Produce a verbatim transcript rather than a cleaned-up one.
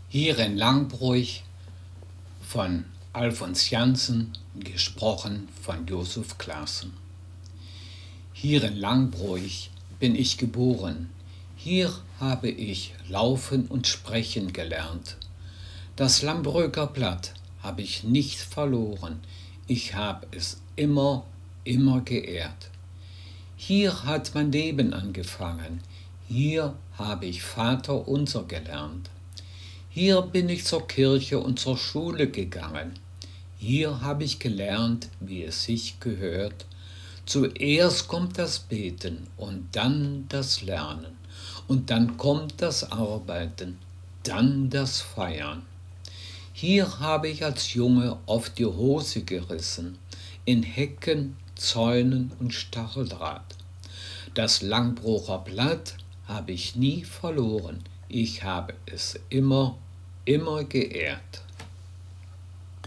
Hier in Langbruch von Alfons Janssen, gesprochen von Josef Claessen. Hier in Langbruch bin ich geboren, hier habe ich laufen und sprechen gelernt. Das Lambrücker Blatt habe ich nicht verloren, ich habe es immer, immer geehrt. Hier hat mein Leben angefangen, hier habe ich Vater unser gelernt. Hier bin ich zur Kirche und zur Schule gegangen. Hier habe ich gelernt, wie es sich gehört. Zuerst kommt das Beten und dann das Lernen. Und dann kommt das Arbeiten, dann das Feiern. Hier habe ich als Junge oft die Hose gerissen, in Hecken, Zäunen und Stacheldraht. Das Langbrucher Blatt habe ich nie verloren, ich habe es immer, immer geehrt.